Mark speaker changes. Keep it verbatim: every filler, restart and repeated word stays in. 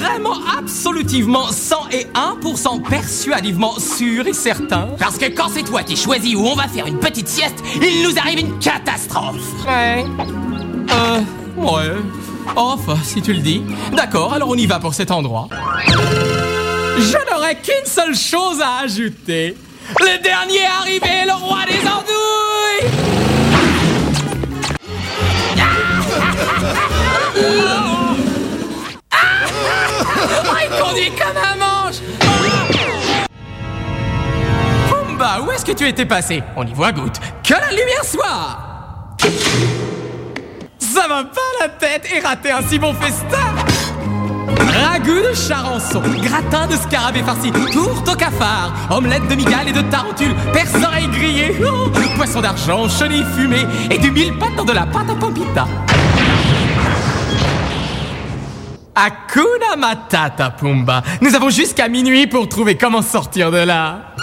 Speaker 1: vraiment, absolutivement, cent et un pour cent persuasivement sûr et certain.
Speaker 2: Parce que quand c'est toi qui choisis où on va faire une petite sieste, il nous arrive une catastrophe.
Speaker 1: Ouais. Euh, ouais. Enfin, si tu le dis. D'accord, alors on y va pour cet endroit. Je n'aurais qu'une seule chose à ajouter. Le dernier arrivé, le roi des andouilles. Oh, il conduit comme un manche. Pumba, où est-ce que tu étais passé? On y voit goutte. Que la lumière soit. Ça va pas la tête et rater un si bon festin. Ragoût de charançon, gratin de scarabée farci, tourte au cafard, omelette de migale et de tarentule, perce-oreille grillée, oh, poisson d'argent, chenille fumée et du mille pattes dans de la pâte à pampita. Hakuna Matata, Pumba. Nous avons jusqu'à minuit pour trouver comment sortir de là.